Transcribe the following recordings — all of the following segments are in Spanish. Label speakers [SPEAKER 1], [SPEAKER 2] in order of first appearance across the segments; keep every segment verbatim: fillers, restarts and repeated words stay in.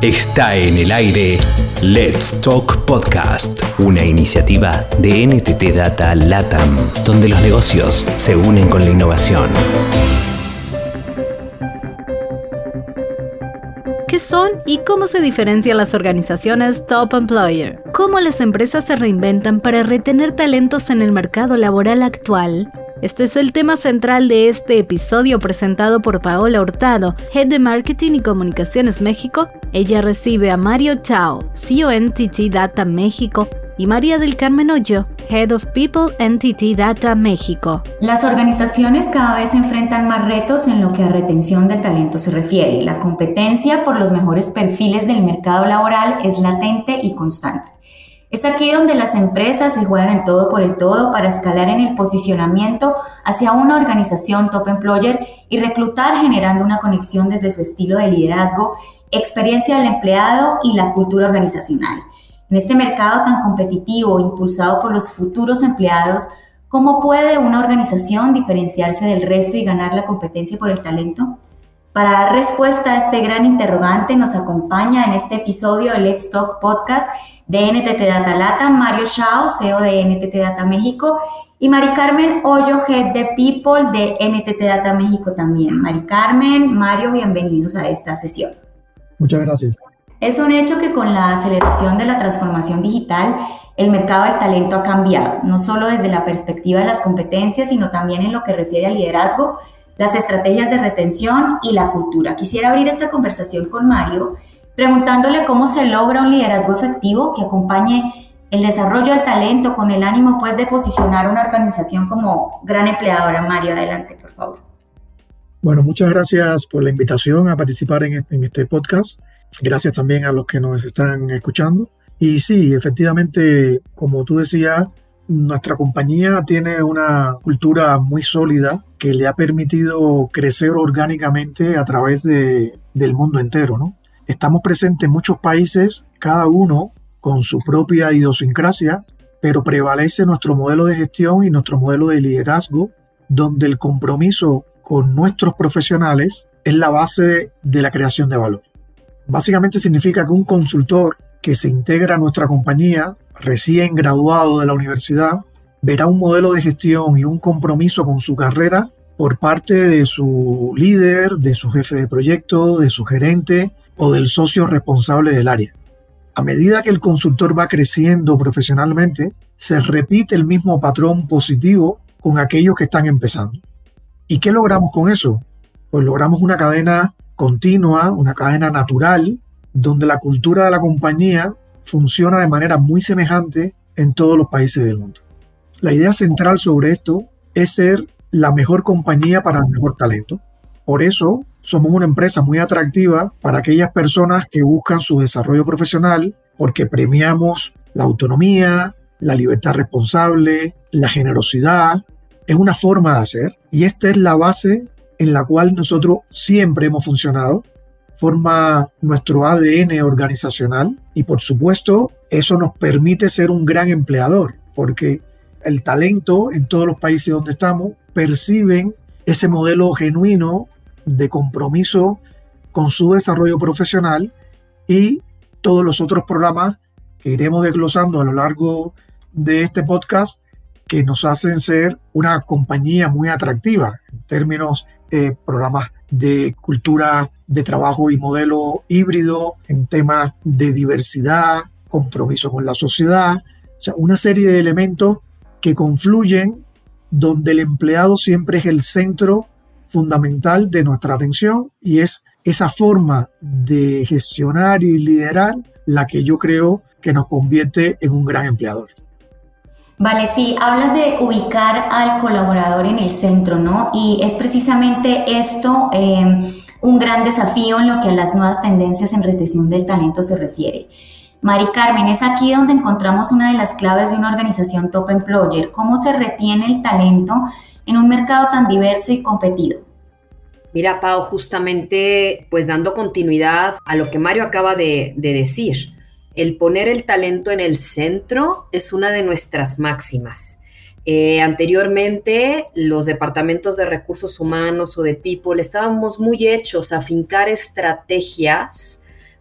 [SPEAKER 1] Está en el aire Let's Talk Podcast, una iniciativa de N T T Data LATAM, donde los negocios se unen con la innovación.
[SPEAKER 2] ¿Qué son y cómo se diferencian las organizaciones Top Employer? ¿Cómo las empresas se reinventan para retener talentos en el mercado laboral actual? Este es el tema central de este episodio presentado por Paola Hurtado, Head de Marketing y Comunicaciones México. Ella recibe a Mario Chao, C E O N T T Data México, y María del Carmen Hoyo, Head of People N T T Data México.
[SPEAKER 3] Las organizaciones cada vez enfrentan más retos en lo que a retención del talento se refiere. La competencia por los mejores perfiles del mercado laboral es latente y constante. Es aquí donde las empresas se juegan el todo por el todo para escalar en el posicionamiento hacia una organización top employer y reclutar generando una conexión desde su estilo de liderazgo, experiencia del empleado y la cultura organizacional. En este mercado tan competitivo, impulsado por los futuros empleados, ¿cómo puede una organización diferenciarse del resto y ganar la competencia por el talento? Para dar respuesta a este gran interrogante, nos acompaña en este episodio de Let's Talk Podcast de N T T Data LATAM, Mario Chao, C E O de N T T Data México, y Mari Carmen Hoyo, Head de People de N T T Data México también. Mari Carmen, Mario, bienvenidos a esta sesión.
[SPEAKER 4] Muchas gracias.
[SPEAKER 3] Es un hecho que con la aceleración de la transformación digital, el mercado del talento ha cambiado, no solo desde la perspectiva de las competencias, sino también en lo que refiere al liderazgo, las estrategias de retención y la cultura. Quisiera abrir esta conversación con Mario, preguntándole cómo se logra un liderazgo efectivo que acompañe el desarrollo del talento con el ánimo pues de posicionar a una organización como gran empleadora. Mario, adelante, por favor.
[SPEAKER 4] Bueno, muchas gracias por la invitación a participar en este, en este podcast. Gracias también a los que nos están escuchando. Y sí, efectivamente, como tú decías, nuestra compañía tiene una cultura muy sólida que le ha permitido crecer orgánicamente a través de, del mundo entero, ¿no? Estamos presentes en muchos países, cada uno con su propia idiosincrasia, pero prevalece nuestro modelo de gestión y nuestro modelo de liderazgo, donde el compromiso con nuestros profesionales es la base de la creación de valor. Básicamente significa que un consultor que se integra a nuestra compañía, recién graduado de la universidad, verá un modelo de gestión y un compromiso con su carrera por parte de su líder, de su jefe de proyecto, de su gerente o del socio responsable del área. A medida que el consultor va creciendo profesionalmente, se repite el mismo patrón positivo con aquellos que están empezando. ¿Y qué logramos con eso? Pues logramos una cadena continua, una cadena natural, donde la cultura de la compañía funciona de manera muy semejante en todos los países del mundo. La idea central sobre esto es ser la mejor compañía para el mejor talento. Por eso, somos una empresa muy atractiva para aquellas personas que buscan su desarrollo profesional, porque premiamos la autonomía, la libertad responsable, la generosidad. Es una forma de hacer y esta es la base en la cual nosotros siempre hemos funcionado. Forma nuestro A D N organizacional y, por supuesto, eso nos permite ser un gran empleador, porque el talento en todos los países donde estamos perciben ese modelo genuino de compromiso con su desarrollo profesional y todos los otros programas que iremos desglosando a lo largo de este podcast que nos hacen ser una compañía muy atractiva en términos eh, programas de cultura de trabajo y modelo híbrido, en temas de diversidad, compromiso con la sociedad, o sea, una serie de elementos que confluyen donde el empleado siempre es el centro fundamental de nuestra atención y es esa forma de gestionar y liderar la que yo creo que nos convierte en un gran empleador.
[SPEAKER 3] Vale, sí, hablas de ubicar al colaborador en el centro, ¿no? Y es precisamente esto eh, un gran desafío en lo que a las nuevas tendencias en retención del talento se refiere. Mari Carmen, es aquí donde encontramos una de las claves de una organización top employer. ¿Cómo se retiene el talento en un mercado tan diverso y competido?
[SPEAKER 5] Mira, Pau, justamente pues dando continuidad a lo que Mario acaba de, de decir, el poner el talento en el centro es una de nuestras máximas. Eh, anteriormente, los departamentos de recursos humanos o de people estábamos muy hechos a fincar estrategias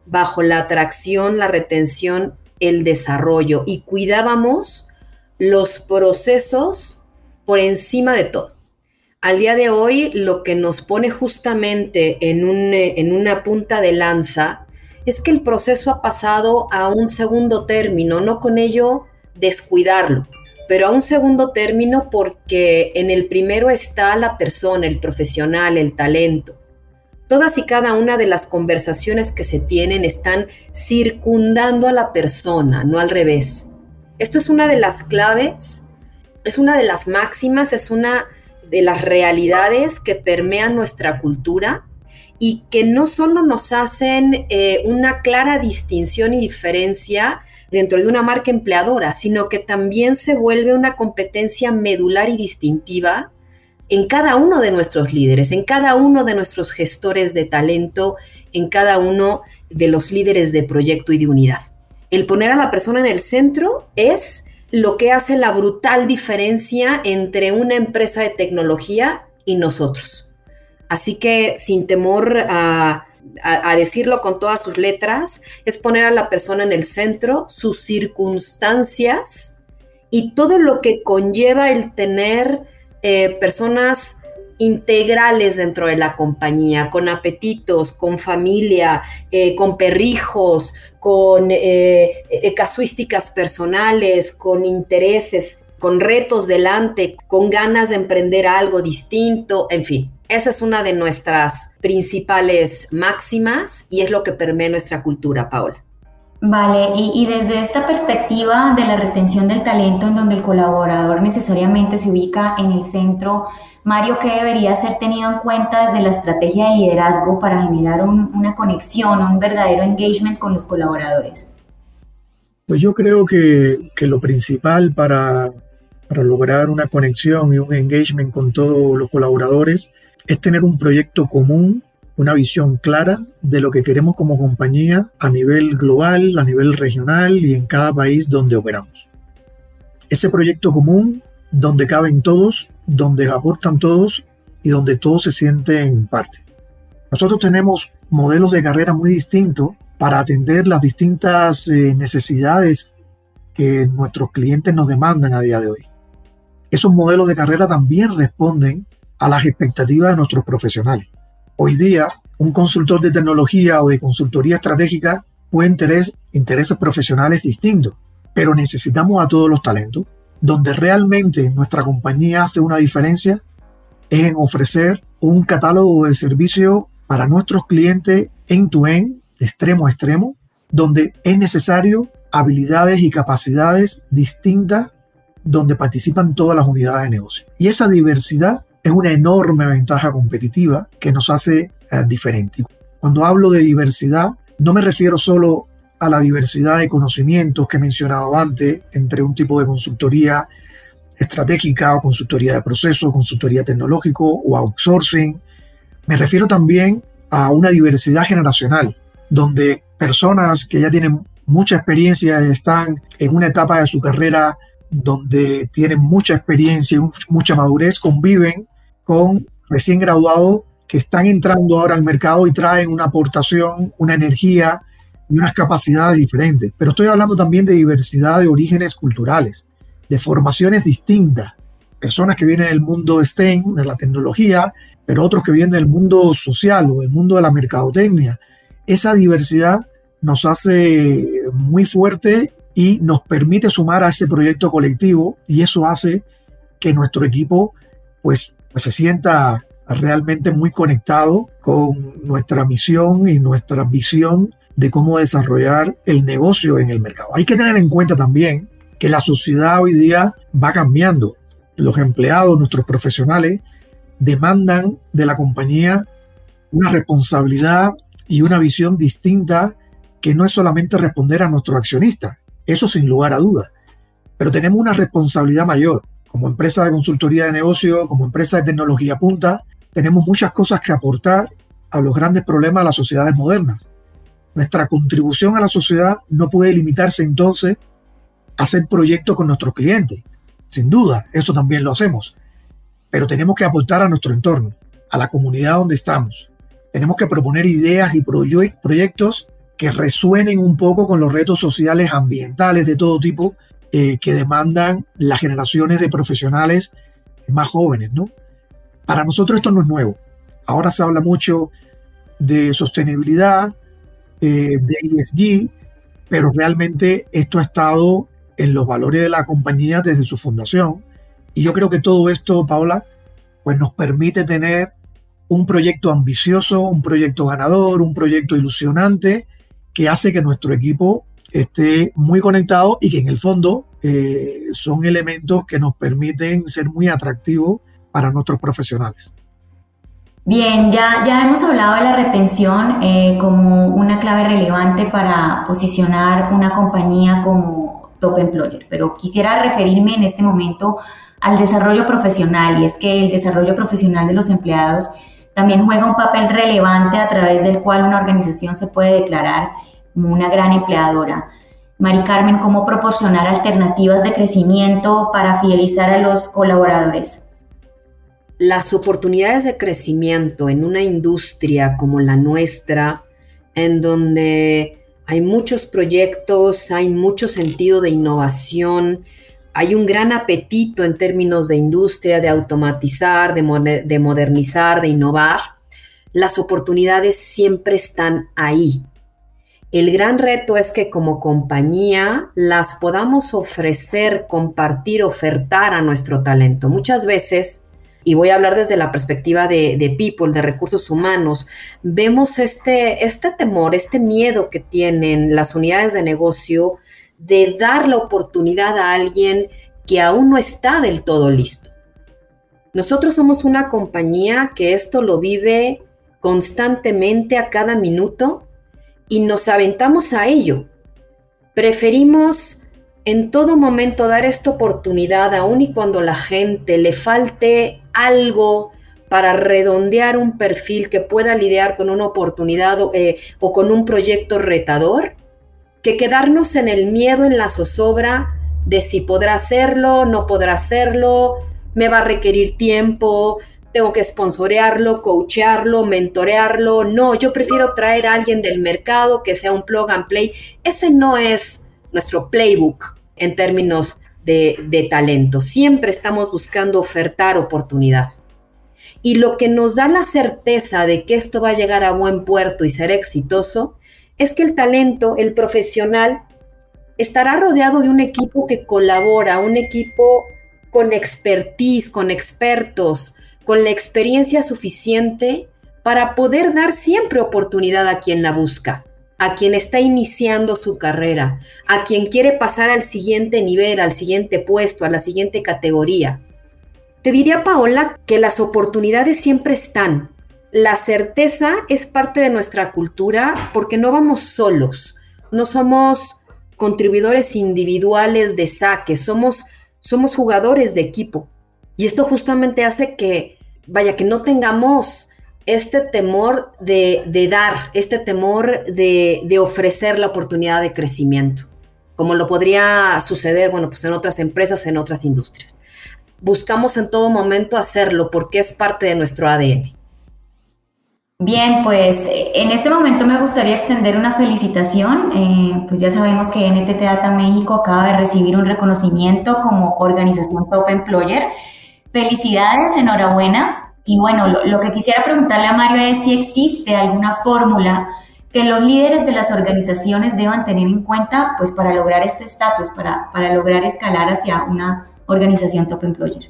[SPEAKER 5] bajo la atracción, la retención, el desarrollo, y cuidábamos los procesos por encima de todo. Al día de hoy, lo que nos pone justamente en, un, en una punta de lanza es que el proceso ha pasado a un segundo término, no con ello descuidarlo, pero a un segundo término porque en el primero está la persona, el profesional, el talento. Todas y cada una de las conversaciones que se tienen están circundando a la persona, no al revés. Esto es una de las claves, es una de las máximas, es una de las realidades que permean nuestra cultura y que no solo nos hacen eh, una clara distinción y diferencia dentro de una marca empleadora, sino que también se vuelve una competencia medular y distintiva en cada uno de nuestros líderes, en cada uno de nuestros gestores de talento, en cada uno de los líderes de proyecto y de unidad. El poner a la persona en el centro es lo que hace la brutal diferencia entre una empresa de tecnología y nosotros. Así que, sin temor a, a, a decirlo con todas sus letras, es poner a la persona en el centro, sus circunstancias y todo lo que conlleva el tener Eh, personas integrales dentro de la compañía, con apetitos, con familia, eh, con perrijos, con eh, eh, casuísticas personales, con intereses, con retos delante, con ganas de emprender algo distinto, en fin. Esa es una de nuestras principales máximas y es lo que permea nuestra cultura, Paola.
[SPEAKER 3] Vale, y, y desde esta perspectiva de la retención del talento en donde el colaborador necesariamente se ubica en el centro, Mario, ¿qué debería ser tenido en cuenta desde la estrategia de liderazgo para generar un, una conexión, un verdadero engagement con los colaboradores?
[SPEAKER 4] Pues yo creo que, que lo principal para, para lograr una conexión y un engagement con todos los colaboradores es tener un proyecto común, una visión clara de lo que queremos como compañía a nivel global, a nivel regional y en cada país donde operamos. Ese proyecto común donde caben todos, donde aportan todos y donde todos se sienten parte. Nosotros tenemos modelos de carrera muy distintos para atender las distintas eh, necesidades que nuestros clientes nos demandan a día de hoy. Esos modelos de carrera también responden a las expectativas de nuestros profesionales. Hoy día, un consultor de tecnología o de consultoría estratégica puede tener intereses profesionales distintos, pero necesitamos a todos los talentos. Donde realmente nuestra compañía hace una diferencia es en ofrecer un catálogo de servicios para nuestros clientes end-to-end, de extremo a extremo, donde es necesario habilidades y capacidades distintas donde participan todas las unidades de negocio. Y esa diversidad es una enorme ventaja competitiva que nos hace eh, diferentes. Cuando hablo de diversidad, no me refiero solo a la diversidad de conocimientos que he mencionado antes entre un tipo de consultoría estratégica o consultoría de proceso, consultoría tecnológico o outsourcing. Me refiero también a una diversidad generacional, donde personas que ya tienen mucha experiencia y están en una etapa de su carrera donde tienen mucha experiencia y mucha madurez, conviven con recién graduados que están entrando ahora al mercado y traen una aportación, una energía y unas capacidades diferentes. Pero estoy hablando también de diversidad de orígenes culturales, de formaciones distintas. Personas que vienen del mundo STEM, de la tecnología, pero otros que vienen del mundo social o del mundo de la mercadotecnia. Esa diversidad nos hace muy fuerte y nos permite sumar a ese proyecto colectivo, y eso hace que nuestro equipo pues, pues se sienta realmente muy conectado con nuestra misión y nuestra visión de cómo desarrollar el negocio en el mercado. Hay que tener en cuenta también que la sociedad hoy día va cambiando. Los empleados, nuestros profesionales, demandan de la compañía una responsabilidad y una visión distinta que no es solamente responder a nuestros accionistas, eso sin lugar a dudas, pero tenemos una responsabilidad mayor. Como empresa de consultoría de negocio, como empresa de tecnología punta, tenemos muchas cosas que aportar a los grandes problemas de las sociedades modernas. Nuestra contribución a la sociedad no puede limitarse entonces a hacer proyectos con nuestros clientes. Sin duda, eso también lo hacemos. Pero tenemos que aportar a nuestro entorno, a la comunidad donde estamos. Tenemos que proponer ideas y proye- proyectos que resuenen un poco con los retos sociales ambientales de todo tipo eh, que demandan las generaciones de profesionales más jóvenes, ¿no? Para nosotros esto no es nuevo. Ahora se habla mucho de sostenibilidad, eh, de E S G, pero realmente esto ha estado en los valores de la compañía desde su fundación. Y yo creo que todo esto, Paola, pues nos permite tener un proyecto ambicioso, un proyecto ganador, un proyecto ilusionante que hace que nuestro equipo esté muy conectado y que en el fondo eh, son elementos que nos permiten ser muy atractivos para nuestros profesionales.
[SPEAKER 3] Bien, ya, ya hemos hablado de la retención eh, como una clave relevante para posicionar una compañía como top employer, pero quisiera referirme en este momento al desarrollo profesional, y es que el desarrollo profesional de los empleados también juega un papel relevante a través del cual una organización se puede declarar como una gran empleadora. Mari Carmen, ¿cómo proporcionar alternativas de crecimiento para fidelizar a los colaboradores?
[SPEAKER 5] Las oportunidades de crecimiento en una industria como la nuestra, en donde hay muchos proyectos, hay mucho sentido de innovación, hay un gran apetito en términos de industria, de automatizar, de, moder- de modernizar, de innovar, las oportunidades siempre están ahí. El gran reto es que como compañía las podamos ofrecer, compartir, ofertar a nuestro talento. Muchas veces, y voy a hablar desde la perspectiva de, de people, de recursos humanos, vemos este, este temor, este miedo que tienen las unidades de negocio de dar la oportunidad a alguien que aún no está del todo listo. Nosotros somos una compañía que esto lo vive constantemente a cada minuto y nos aventamos a ello. Preferimos en todo momento dar esta oportunidad, aun y cuando a la gente le falte algo para redondear un perfil que pueda lidiar con una oportunidad eh, o con un proyecto retador, que quedarnos en el miedo, en la zozobra de si podrá hacerlo, no podrá hacerlo, me va a requerir tiempo, tengo que sponsorearlo, coachearlo, mentorearlo. No, yo prefiero traer a alguien del mercado que sea un plug and play. Ese no es nuestro playbook en términos de, de talento. Siempre estamos buscando ofertar oportunidad. Y lo que nos da la certeza de que esto va a llegar a buen puerto y ser exitoso es que el talento, el profesional, estará rodeado de un equipo que colabora, un equipo con expertise, con expertos, con la experiencia suficiente para poder dar siempre oportunidad a quien la busca, a quien está iniciando su carrera, a quien quiere pasar al siguiente nivel, al siguiente puesto, a la siguiente categoría. Te diría, Paola, que las oportunidades siempre están. La certeza es parte de nuestra cultura porque no vamos solos, no somos contribuidores individuales de saque, somos, somos jugadores de equipo. Y esto justamente hace que, vaya, que no tengamos este temor de, de dar, este temor de, de ofrecer la oportunidad de crecimiento, como lo podría suceder, bueno, pues en otras empresas, en otras industrias. Buscamos en todo momento hacerlo porque es parte de nuestro A D N.
[SPEAKER 3] Bien, pues en este momento me gustaría extender una felicitación. Eh, pues ya sabemos que N T T Data México acaba de recibir un reconocimiento como organización Top Employer. Felicidades, enhorabuena. Y bueno, lo, lo que quisiera preguntarle a Mario es si existe alguna fórmula que los líderes de las organizaciones deban tener en cuenta pues, para lograr este estatus, para, para lograr escalar hacia una organización Top Employer.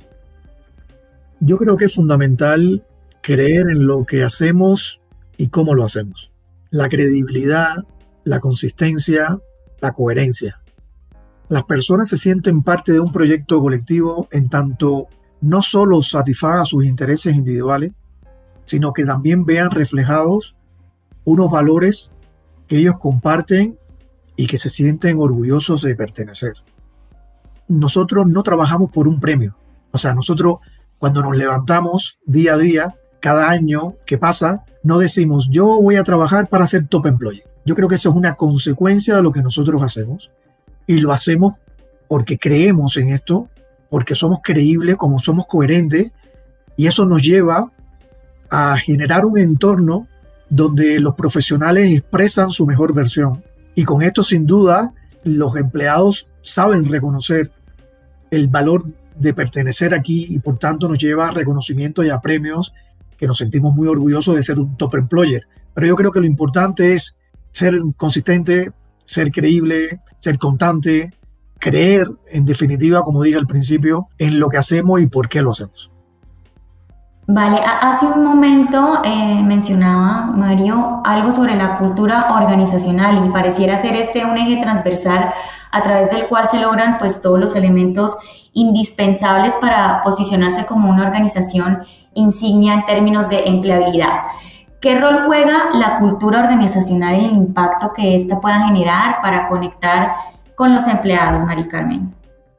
[SPEAKER 4] Yo creo que es fundamental creer en lo que hacemos y cómo lo hacemos. La credibilidad, la consistencia, la coherencia. Las personas se sienten parte de un proyecto colectivo en tanto no solo satisfaga sus intereses individuales, sino que también vean reflejados unos valores que ellos comparten y que se sienten orgullosos de pertenecer. Nosotros no trabajamos por un premio. O sea, nosotros cuando nos levantamos día a día, cada año que pasa, no decimos yo voy a trabajar para ser top employee. Yo creo que eso es una consecuencia de lo que nosotros hacemos y lo hacemos porque creemos en esto, porque somos creíbles, como somos coherentes, y eso nos lleva a generar un entorno donde los profesionales expresan su mejor versión. Y con esto, sin duda, los empleados saben reconocer el valor de pertenecer aquí y por tanto nos lleva a reconocimiento y a premios que nos sentimos muy orgullosos de ser un top employer. Pero yo creo que lo importante es ser consistente, ser creíble, ser constante, creer, en definitiva, como dije al principio, en lo que hacemos y por qué lo hacemos.
[SPEAKER 3] Vale, hace un momento eh, mencionaba Mario algo sobre la cultura organizacional y pareciera ser este un eje transversal a través del cual se logran pues todos los elementos indispensables para posicionarse como una organización insignia en términos de empleabilidad. ¿Qué rol juega la cultura organizacional en el impacto que ésta pueda generar para conectar con los empleados, Mari Carmen?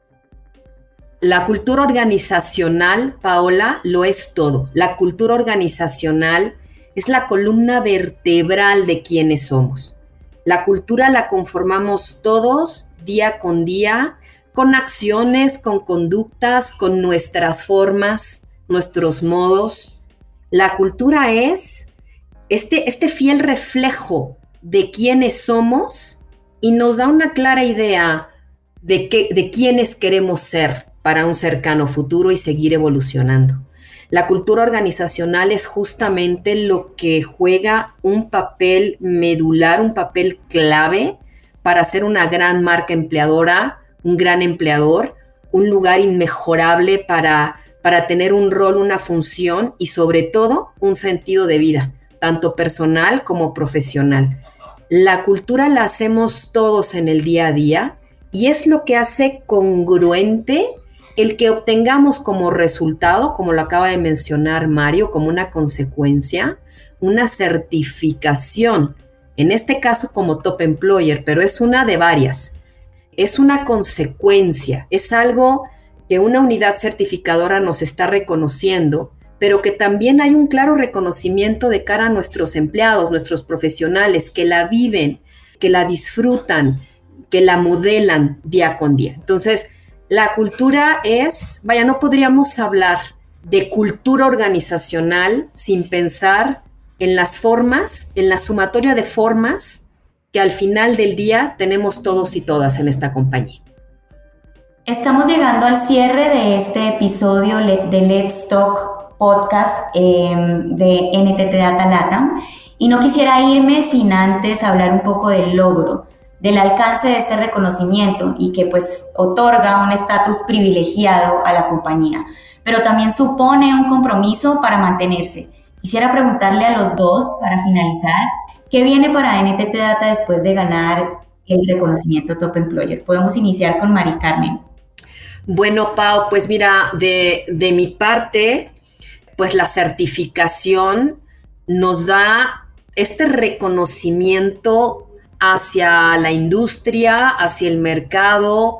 [SPEAKER 5] La cultura organizacional, Paola, lo es todo. La cultura organizacional es la columna vertebral de quienes somos. La cultura la conformamos todos, día con día, con acciones, con conductas, con nuestras formas, nuestros modos. La cultura es este, este fiel reflejo de quiénes somos y nos da una clara idea de, qué, de quiénes queremos ser para un cercano futuro y seguir evolucionando. La cultura organizacional es justamente lo que juega un papel medular, un papel clave para ser una gran marca empleadora, un gran empleador, un lugar inmejorable para, para tener un rol, una función y sobre todo un sentido de vida, tanto personal como profesional. La cultura la hacemos todos en el día a día y es lo que hace congruente el que obtengamos como resultado, como lo acaba de mencionar Mario, como una consecuencia, una certificación, en este caso como Top Employer, pero es una de varias. Es una consecuencia, es algo que una unidad certificadora nos está reconociendo, pero que también hay un claro reconocimiento de cara a nuestros empleados, nuestros profesionales, que la viven, que la disfrutan, que la modelan día con día. Entonces, la cultura es, vaya, no podríamos hablar de cultura organizacional sin pensar en las formas, en la sumatoria de formas que al final del día tenemos todos y todas en esta compañía.
[SPEAKER 3] Estamos llegando al cierre de este episodio de Let's Talk Podcast eh, de N T T Data LATAM y no quisiera irme sin antes hablar un poco del logro, del alcance de este reconocimiento y que pues otorga un estatus privilegiado a la compañía, pero también supone un compromiso para mantenerse. Quisiera preguntarle a los dos, para finalizar, ¿qué viene para N T T Data después de ganar el reconocimiento Top Employer? Podemos iniciar con Mari Carmen.
[SPEAKER 5] Bueno, Pau, pues mira, de, de mi parte, pues la certificación nos da este reconocimiento hacia la industria, hacia el mercado,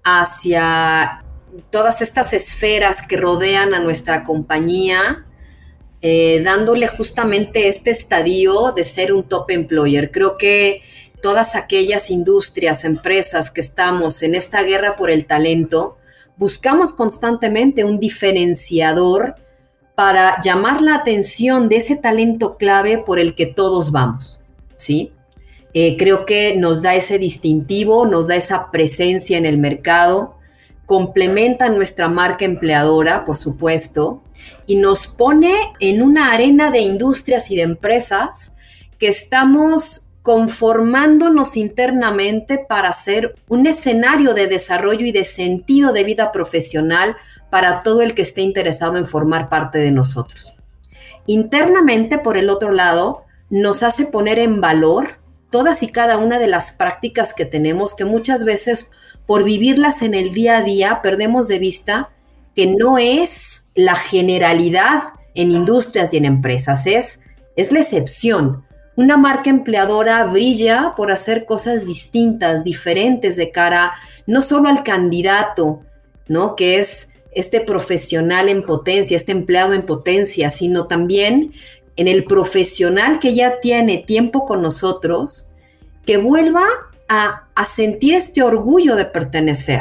[SPEAKER 5] hacia todas estas esferas que rodean a nuestra compañía, eh, dándole justamente este estadio de ser un top employer. Creo que todas aquellas industrias, empresas que estamos en esta guerra por el talento, buscamos constantemente un diferenciador para llamar la atención de ese talento clave por el que todos vamos, ¿sí? Eh, creo que nos da ese distintivo, nos da esa presencia en el mercado, complementa nuestra marca empleadora, por supuesto, y nos pone en una arena de industrias y de empresas que estamos conformándonos internamente para hacer un escenario de desarrollo y de sentido de vida profesional para todo el que esté interesado en formar parte de nosotros. Internamente, por el otro lado, nos hace poner en valor todas y cada una de las prácticas que tenemos, que muchas veces por vivirlas en el día a día perdemos de vista que no es la generalidad en industrias y en empresas, es, es la excepción. Una marca empleadora brilla por hacer cosas distintas, diferentes de cara no solo al candidato, ¿no? Que es este profesional en potencia, este empleado en potencia, sino también en el profesional que ya tiene tiempo con nosotros, que vuelva a, a sentir este orgullo de pertenecer,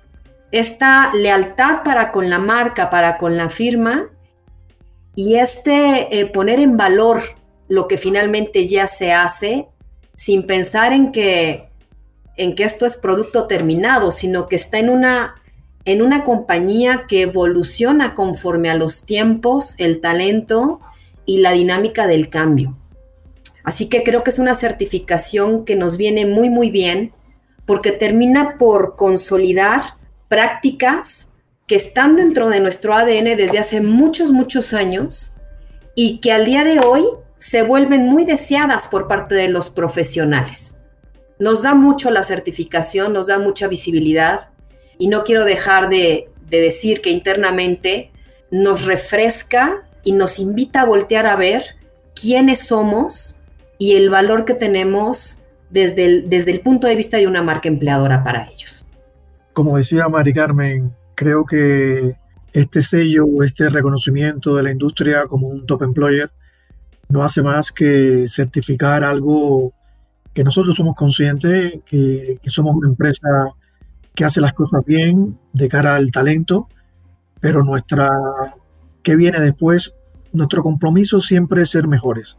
[SPEAKER 5] esta lealtad para con la marca, para con la firma, y este eh, poner en valor lo que finalmente ya se hace sin pensar en que, en que esto es producto terminado, sino que está en una, en una compañía que evoluciona conforme a los tiempos, el talento y la dinámica del cambio. Así que creo que es una certificación que nos viene muy, muy bien, porque termina por consolidar prácticas que están dentro de nuestro A D N desde hace muchos, muchos años y que al día de hoy se vuelven muy deseadas por parte de los profesionales. Nos da mucho la certificación, nos da mucha visibilidad y no quiero dejar de, de decir que internamente nos refresca y nos invita a voltear a ver quiénes somos y el valor que tenemos desde el, desde el punto de vista de una marca empleadora para ellos.
[SPEAKER 4] Como decía Mari Carmen, creo que este sello, este reconocimiento de la industria como un top employer no hace más que certificar algo que nosotros somos conscientes, que, que somos una empresa que hace las cosas bien de cara al talento, pero nuestra, ¿qué viene después? Nuestro compromiso siempre es ser mejores.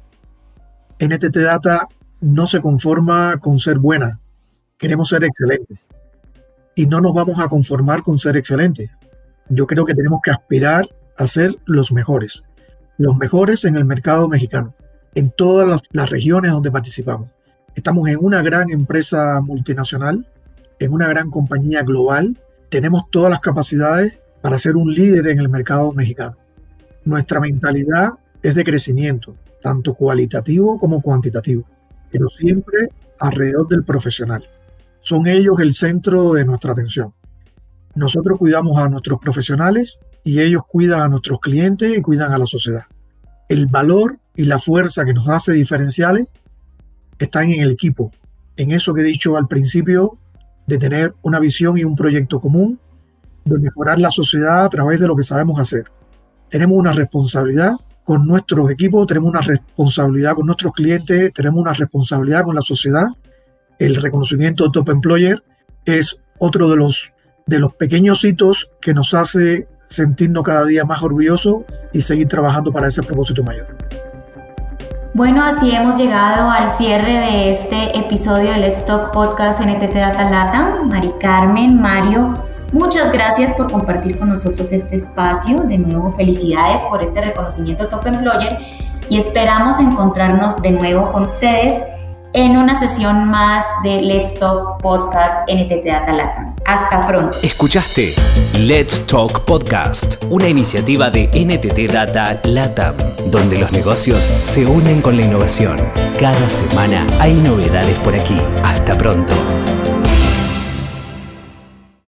[SPEAKER 4] N T T Data no se conforma con ser buena, queremos ser excelentes. Y no nos vamos a conformar con ser excelentes. Yo creo que tenemos que aspirar a ser los mejores. Los mejores en el mercado mexicano, en todas las, las regiones donde participamos. Estamos en una gran empresa multinacional, en una gran compañía global. Tenemos todas las capacidades para ser un líder en el mercado mexicano. Nuestra mentalidad es de crecimiento, tanto cualitativo como cuantitativo, pero siempre alrededor del profesional. Son ellos el centro de nuestra atención. Nosotros cuidamos a nuestros profesionales y ellos cuidan a nuestros clientes y cuidan a la sociedad. El valor y la fuerza que nos hace diferenciales están en el equipo, en eso que he dicho al principio, de tener una visión y un proyecto común, de mejorar la sociedad a través de lo que sabemos hacer. Tenemos una responsabilidad con nuestros equipos, tenemos una responsabilidad con nuestros clientes, tenemos una responsabilidad con la sociedad. El reconocimiento de Top Employer es otro de los, de los pequeños hitos que nos hace sentirnos cada día más orgullosos y seguir trabajando para ese propósito mayor.
[SPEAKER 3] Bueno, así hemos llegado al cierre de este episodio de Let's Talk Podcast N T T Data Latam. Mari Carmen, Mario, muchas gracias por compartir con nosotros este espacio. De nuevo, felicidades por este reconocimiento Top Employer y esperamos encontrarnos de nuevo con ustedes en una sesión más de Let's Talk Podcast N T T Data Latam. Hasta pronto.
[SPEAKER 1] Escuchaste Let's Talk Podcast, una iniciativa de N T T Data Latam, donde los negocios se unen con la innovación. Cada semana hay novedades por aquí. Hasta pronto.